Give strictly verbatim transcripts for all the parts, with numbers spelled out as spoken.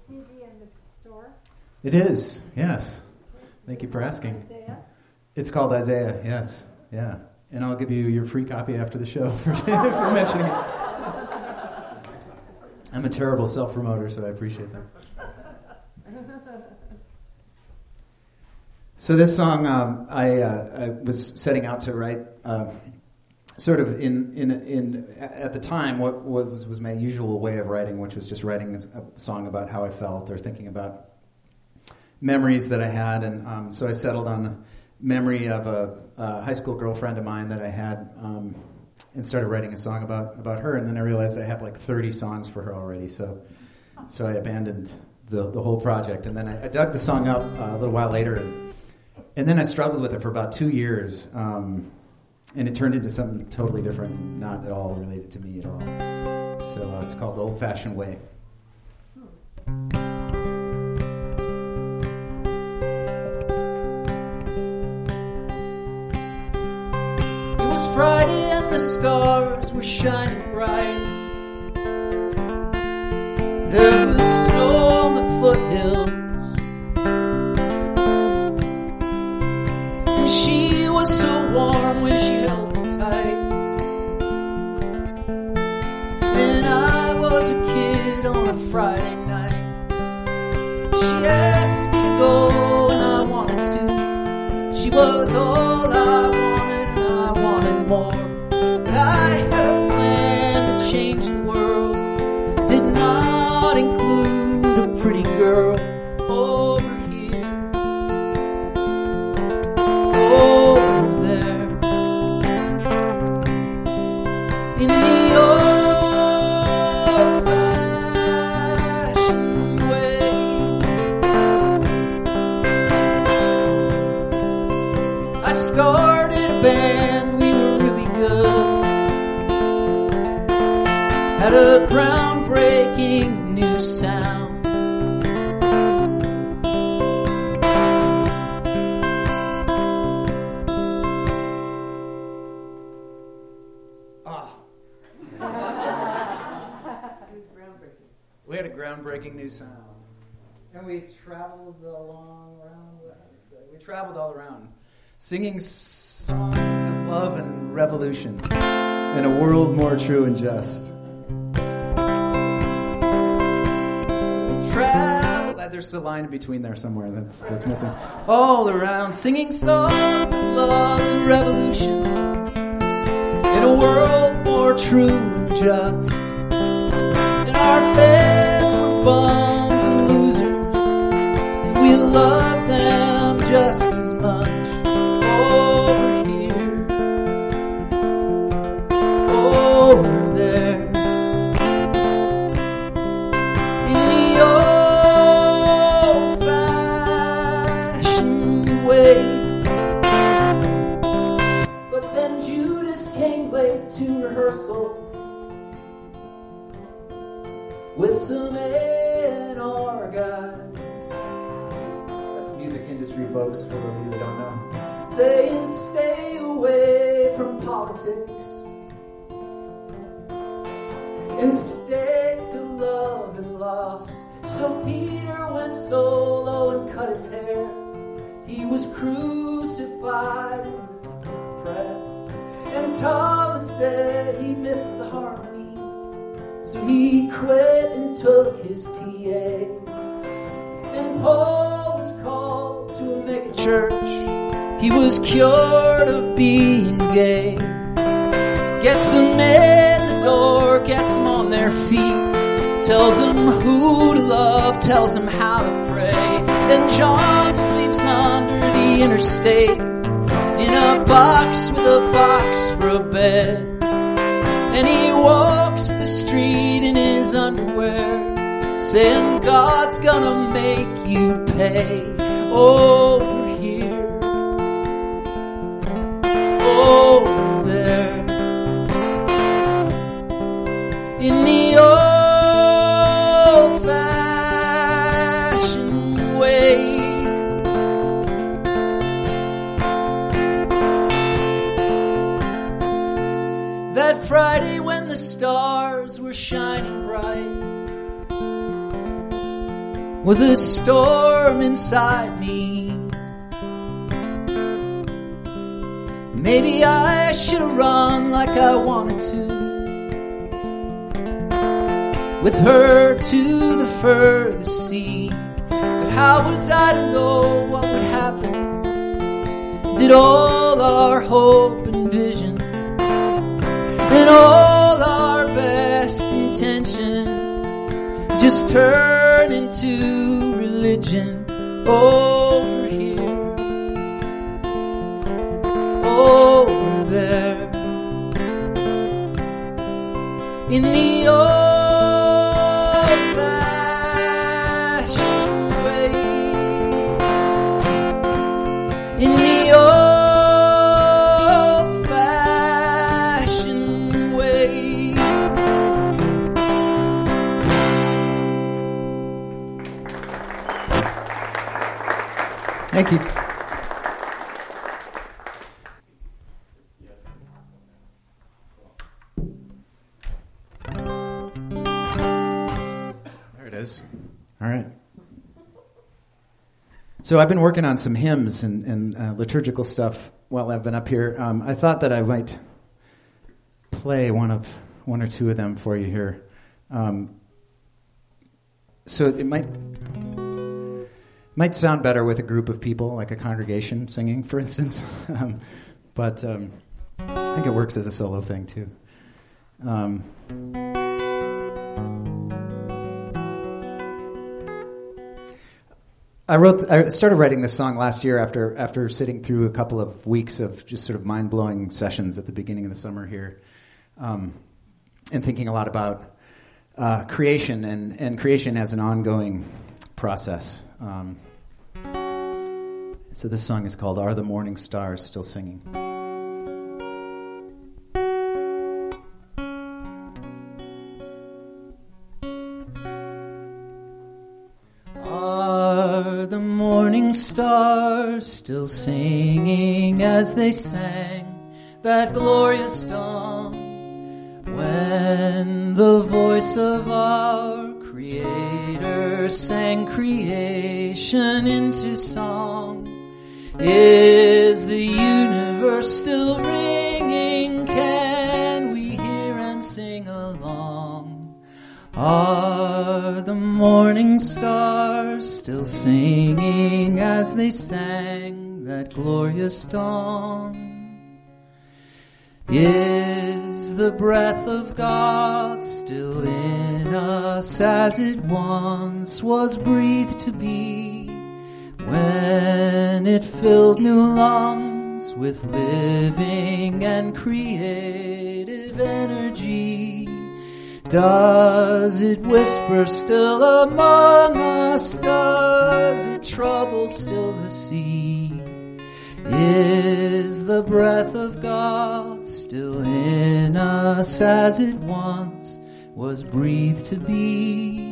C D in the store? It is, yes. Thank you for asking. Isaiah? It's called Isaiah, yes. Yeah. And I'll give you your free copy after the show for, for mentioning it. I'm a terrible self-promoter, so I appreciate that. So this song, um, I, uh, I was setting out to write, uh, sort of in in in at the time, what, what was, was my usual way of writing, which was just writing a song about how I felt or thinking about memories that I had, and um, so I settled on the memory of a, a high school girlfriend of mine that I had, um, and started writing a song about about her, and then I realized I had like thirty songs for her already, so so I abandoned the the whole project, and then I, I dug the song up uh, a little while later. And, And then I struggled with it for about two years, um, and it turned into something totally different, not at all related to me at all. So uh, it's called The Old Fashioned Way. It was Friday and the stars were shining bright. There was snow on the foothills. She was so warm when she held me tight. And I was a kid on a Friday night. She asked me to go and I wanted to. She was all I wanted and I wanted more. But I had a plan to change the world. Did not include a pretty girl. Over started a band, we were really good. Had a groundbreaking new sound. Ah. It was groundbreaking. We had a groundbreaking new sound. And we traveled along around, we traveled all around. Singing songs of love and revolution in a world more true and just. Travel. There's a line in between there somewhere that's that's missing. All around, singing songs of love and revolution in a world more true and just. And our beds were bums and losers, and we loved them just as much. Over here, over there, in the old-fashioned way. But then Judas came late to rehearsal with some A and R guys. That's music industry, folks, for those of you that don't know. Saying stay away from politics and stick to love and loss. So Peter went solo and cut his hair. He was crucified in the press. And Thomas said he missed the harmony, so he quit and took his P A. And Paul was called to a mega church. He was cured of being gay. Gets them in the door, gets them on their feet, tells them who to love, tells them how to pray. Then John sleeps under the interstate in a box with a box for a bed. And he walks the street in his underwear, saying God's gonna make you pay. Over here, over there, in the old-fashioned way. That Friday when the stars were shining bright, was a storm inside me. Maybe I should have run like I wanted to, with her to the furthest sea. But how was I to know what would happen? Did all our hope and vision and all our best intention just turn into religion over here, over there, in the old-fashioned way, in the old-fashioned way. Thank you. There it is. All right. So I've been working on some hymns and, and uh, liturgical stuff while I've been up here. Um, I thought that I might play one of one or two of them for you here. Um, so it might might sound better with a group of people, like a congregation singing, for instance. um, but um, I think it works as a solo thing too. Um, I wrote. I started writing this song last year after after sitting through a couple of weeks of just sort of mind-blowing sessions at the beginning of the summer here, um, and thinking a lot about uh, creation and, and creation as an ongoing process. Um, so this song is called "Are the Morning Stars Still Singing?" Are the morning stars still singing as they sang that glorious dawn, when the voice of our Creator sang creation into song? Is the universe still ringing? Can we hear and sing along? Are the morning stars still singing as they sang that glorious dawn? Is the breath of God still in us as it once was breathed to be, when it filled new lungs with living and creative energy? Does it whisper still among us? Does it trouble still the sea? Is the breath of God still in us as it once was breathed to be?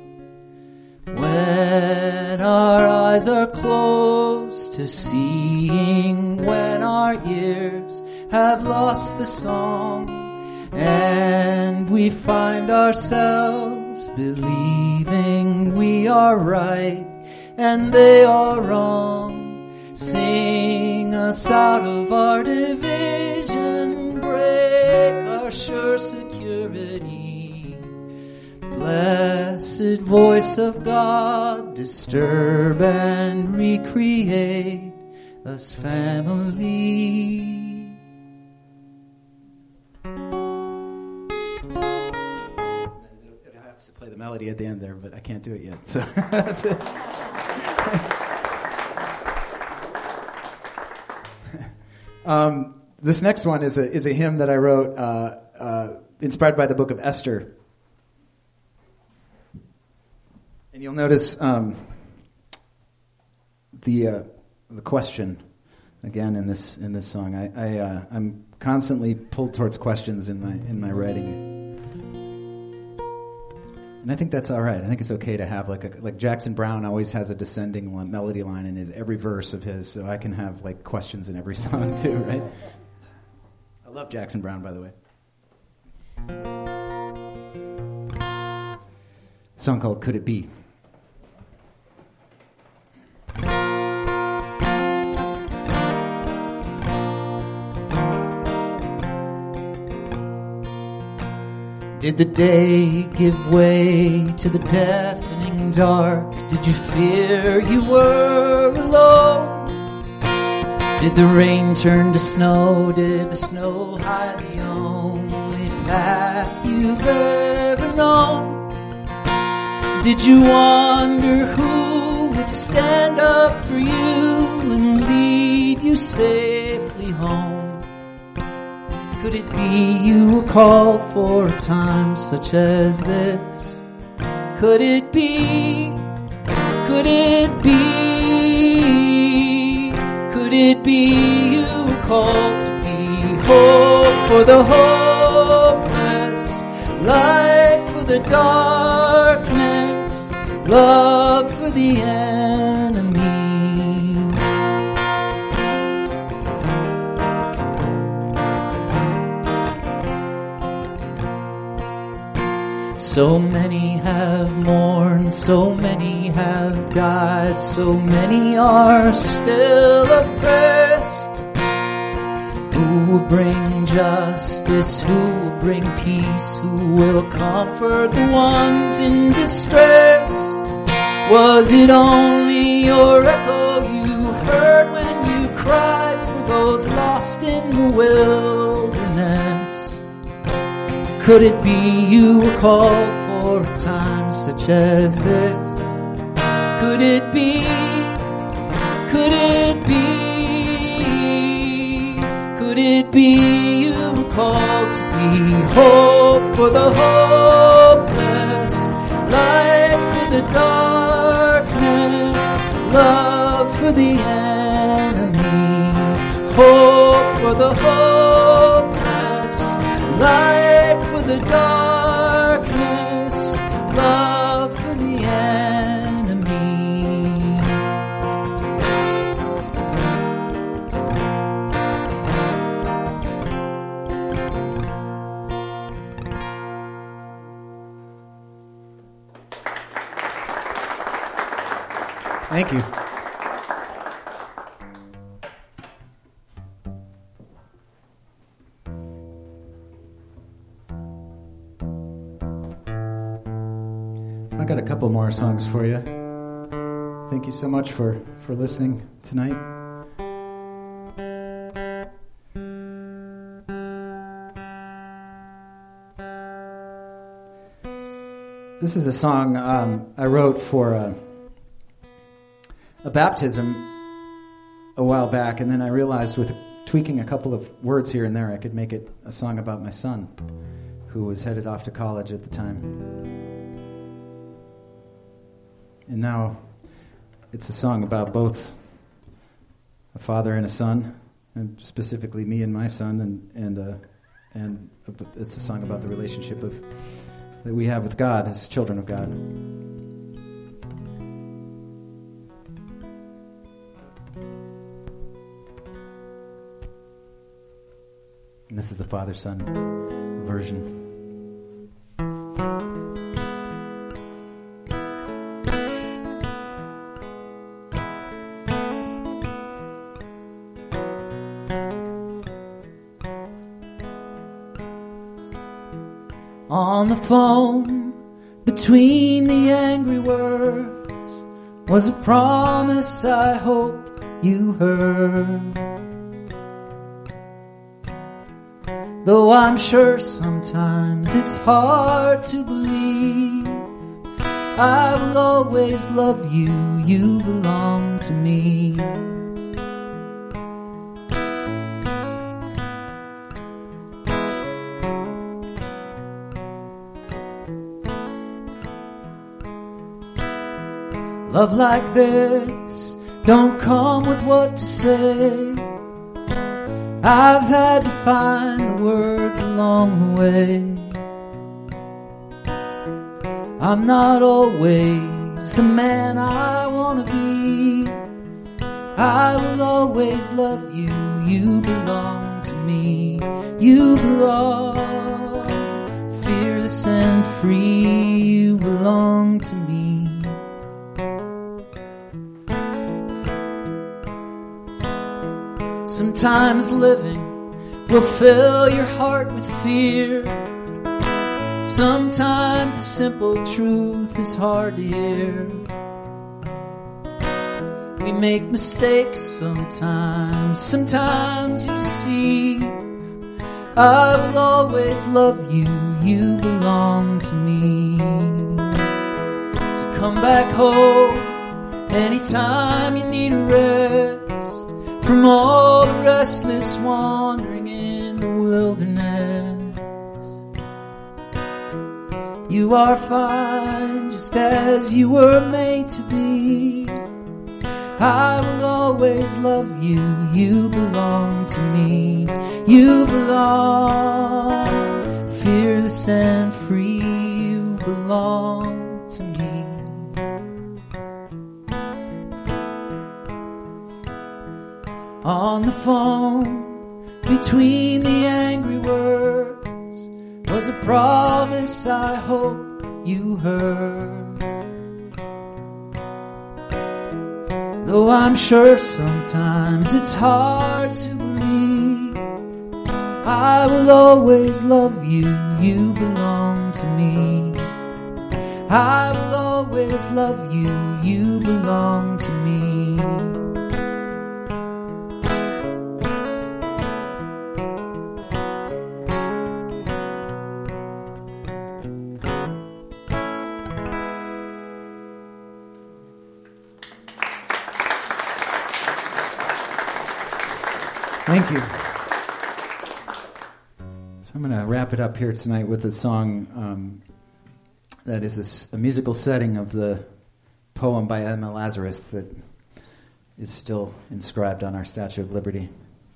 When our eyes are closed to seeing, when our ears have lost the song, and we find ourselves believing we are right and they are wrong, sing us out of our division, break our sure security. Blessed voice of God, disturb and recreate us family. Play the melody at the end there, but I can't do it yet. So that's it. um, this next one is a is a hymn that I wrote, uh, uh, inspired by the book of Esther. And you'll notice um, the uh, the question again in this in this song. I, I uh, I'm constantly pulled towards questions in my in my writing. And I think that's all right. I think it's okay to have like a, like Jackson Browne always has a descending line, melody line in his, every verse of his, so I can have like questions in every song too, right? I love Jackson Browne, by the way. A song called "Could It Be?" Did the day give way to the deafening dark? Did you fear you were alone? Did the rain turn to snow? Did the snow hide the only path you've ever known? Did you wonder who would stand up for you and lead you safely home? Could it be you were called for a time such as this? Could it be? Could it be? Could it be you were called to be hope for the hopeless, light for the darkness, love for the enemy? So many have mourned, so many have died, so many are still oppressed. Who will bring justice? Who will bring peace? Who will comfort the ones in distress? Was it only your echo you heard when you cried for those lost in the wilderness? Could it be you were called for a time such as this? Could it be? Could it be? Could it be you were called to be hope for the hopeless, light for the darkness, love for the enemy? Hope for the hopeless, light for the darkness, love for the enemy. Thank you. I got a couple more songs for you. Thank you so much for, for listening tonight. This is a song um, I wrote for a, a baptism a while back, and then I realized with tweaking a couple of words here and there, I could make it a song about my son, who was headed off to college at the time. And now it's a song about both a father and a son, and specifically me and my son, and and uh, and it's a song about the relationship of that we have with God as children of God. And this is the father-son version. On the phone, between the angry words, was a promise I hope you heard. Though I'm sure sometimes it's hard to believe, I will always love you, you belong to me. Love like this don't come with what to say. I've had to find the words along the way. I'm not always the man I want to be. I will always love you, you belong to me. You belong, fearless and free, you belong to me. Sometimes living will fill your heart with fear. Sometimes the simple truth is hard to hear. We make mistakes sometimes, sometimes you deceive. I will always love you, you belong to me. So come back home anytime you need a rest from all the restless wandering in the wilderness. You are fine just as you were made to be. I will always love you, you belong to me. You belong, fearless and free, you belong to me. On the phone, between the angry words, was a promise I hope you heard. Though I'm sure sometimes it's hard to believe, I will always love you, you belong to me. I will always love you, you belong to me. Thank you. So I'm going to wrap it up here tonight with a song um, that is a, s- a musical setting of the poem by Emma Lazarus that is still inscribed on our Statue of Liberty.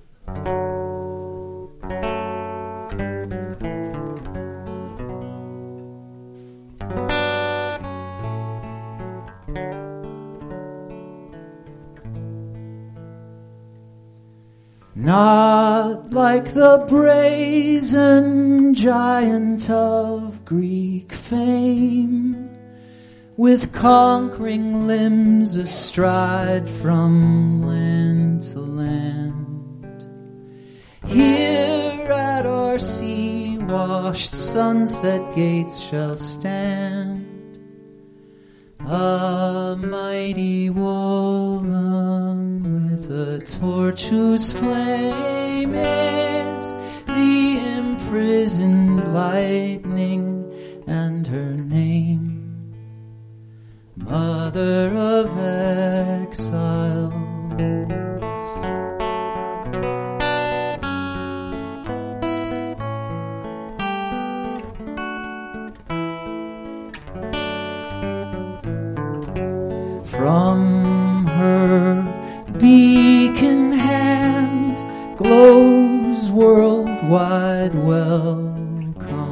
Not like the brazen giant of Greek fame, with conquering limbs astride from land to land. Here at our sea-washed sunset gates shall stand a mighty woman with a torch whose flame is the imprisoned lightning, and her name, Mother of Exiles. From her beacon hand glows worldwide welcome.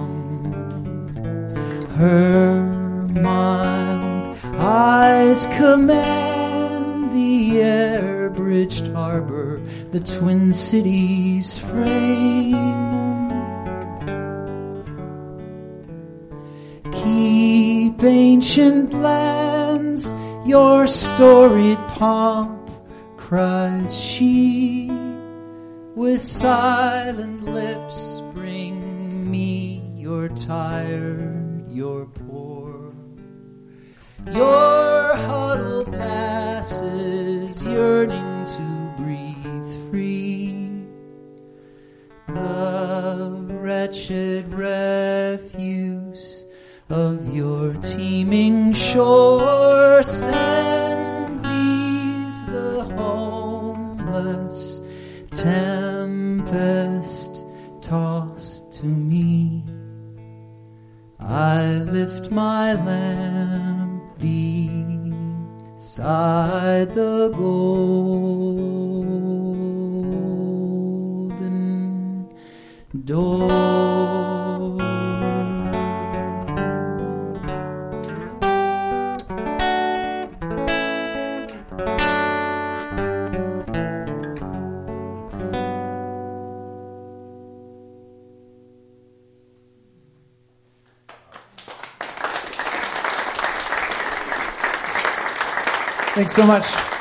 Her mild eyes command the air-bridged harbor, the Twin Cities frame. Keep ancient lands your storied pomp, cries she, with silent lips bring me your tired, your poor, your huddled masses yearning to breathe free. The wretched refuse of your teeming shore, send these the homeless tempest tossed to me. I lift my lamp beside the golden door. Thanks so much.